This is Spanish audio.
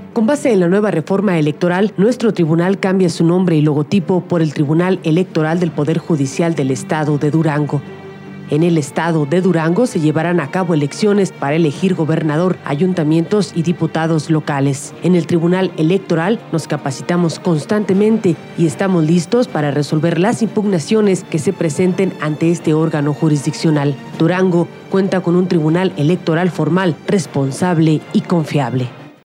Con base en la nueva reforma electoral, nuestro tribunal cambia su nombre y logotipo por el Tribunal Electoral del Poder Judicial del Estado de Durango. En el estado de Durango se llevarán a cabo elecciones para elegir gobernador, ayuntamientos y diputados locales. En el Tribunal Electoral nos capacitamos constantemente y estamos listos para resolver las impugnaciones que se presenten ante este órgano jurisdiccional. Durango cuenta con un tribunal electoral formal, responsable y confiable.